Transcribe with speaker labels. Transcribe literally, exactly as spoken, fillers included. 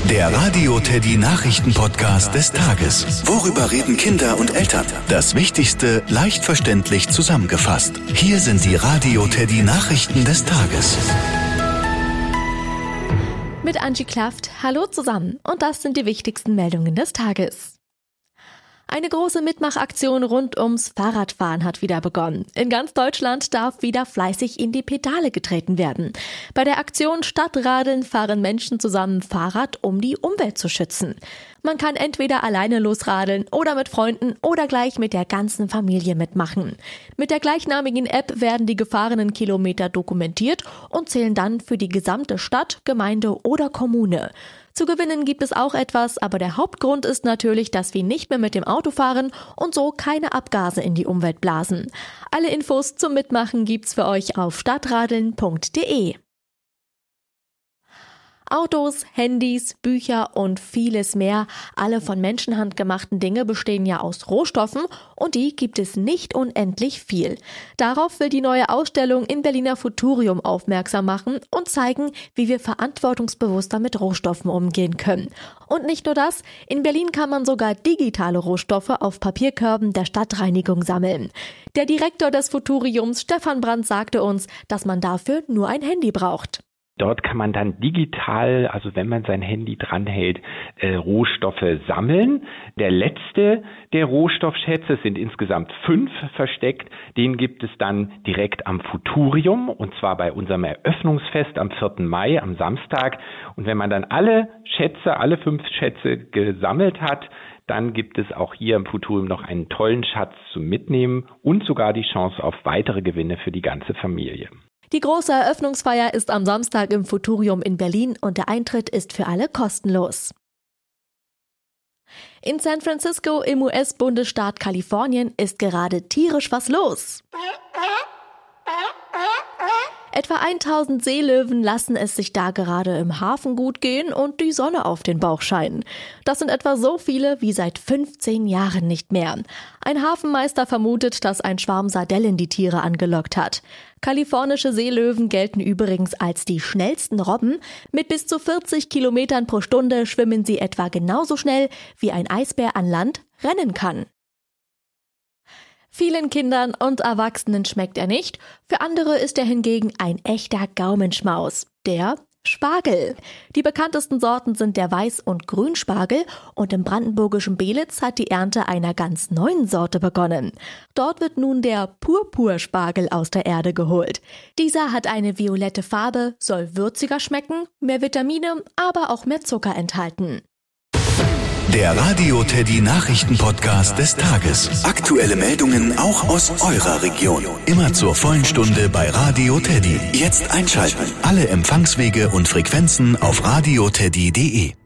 Speaker 1: Der Radio Teddy Nachrichten-Podcast des Tages. Worüber reden Kinder und Eltern? Das Wichtigste leicht verständlich zusammengefasst. Hier sind die Radio Teddy Nachrichten des Tages.
Speaker 2: Mit Angie Klaft, hallo zusammen und das sind die wichtigsten Meldungen des Tages. Eine große Mitmachaktion rund ums Fahrradfahren hat wieder begonnen. In ganz Deutschland darf wieder fleißig in die Pedale getreten werden. Bei der Aktion Stadtradeln fahren Menschen zusammen Fahrrad, um die Umwelt zu schützen. Man kann entweder alleine losradeln oder mit Freunden oder gleich mit der ganzen Familie mitmachen. Mit der gleichnamigen App werden die gefahrenen Kilometer dokumentiert und zählen dann für die gesamte Stadt, Gemeinde oder Kommune. Zu gewinnen gibt es auch etwas, aber der Hauptgrund ist natürlich, dass wir nicht mehr mit dem Auto fahren und so keine Abgase in die Umwelt blasen. Alle Infos zum Mitmachen gibt's für euch auf stadtradeln punkt de. Autos, Handys, Bücher und vieles mehr, alle von Menschenhand gemachten Dinge bestehen ja aus Rohstoffen und die gibt es nicht unendlich viel. Darauf will die neue Ausstellung im Berliner Futurium aufmerksam machen und zeigen, wie wir verantwortungsbewusster mit Rohstoffen umgehen können. Und nicht nur das, in Berlin kann man sogar digitale Rohstoffe auf Papierkörben der Stadtreinigung sammeln. Der Direktor des Futuriums, Stefan Brandt, sagte uns, dass man dafür nur ein Handy braucht.
Speaker 3: Dort kann man dann digital, also wenn man sein Handy dranhält, äh, Rohstoffe sammeln. Der letzte der Rohstoffschätze, es sind insgesamt fünf versteckt, den gibt es dann direkt am Futurium und zwar bei unserem Eröffnungsfest am vierten Mai, am Samstag. Und wenn man dann alle Schätze, alle fünf Schätze gesammelt hat, dann gibt es auch hier im Futurium noch einen tollen Schatz zum Mitnehmen und sogar die Chance auf weitere Gewinne für die ganze Familie.
Speaker 2: Die große Eröffnungsfeier ist am Samstag im Futurium in Berlin und der Eintritt ist für alle kostenlos. In San Francisco im U S-Bundesstaat Kalifornien ist gerade tierisch was los. Etwa tausend Seelöwen lassen es sich da gerade im Hafen gut gehen und die Sonne auf den Bauch scheinen. Das sind etwa so viele wie seit fünfzehn Jahren nicht mehr. Ein Hafenmeister vermutet, dass ein Schwarm Sardellen die Tiere angelockt hat. Kalifornische Seelöwen gelten übrigens als die schnellsten Robben. Mit bis zu vierzig Kilometern pro Stunde schwimmen sie etwa genauso schnell, wie ein Eisbär an Land rennen kann. Vielen Kindern und Erwachsenen schmeckt er nicht, für andere ist er hingegen ein echter Gaumenschmaus, der Spargel. Die bekanntesten Sorten sind der Weiß- und Grünspargel und im brandenburgischen Belitz hat die Ernte einer ganz neuen Sorte begonnen. Dort wird nun der Purpurspargel aus der Erde geholt. Dieser hat eine violette Farbe, soll würziger schmecken, mehr Vitamine, aber auch mehr Zucker enthalten.
Speaker 1: Der Radio Teddy Nachrichten-Podcast des Tages. Aktuelle Meldungen auch aus eurer Region. Immer zur vollen Stunde bei Radio Teddy. Jetzt einschalten. Alle Empfangswege und Frequenzen auf radio teddy punkt de.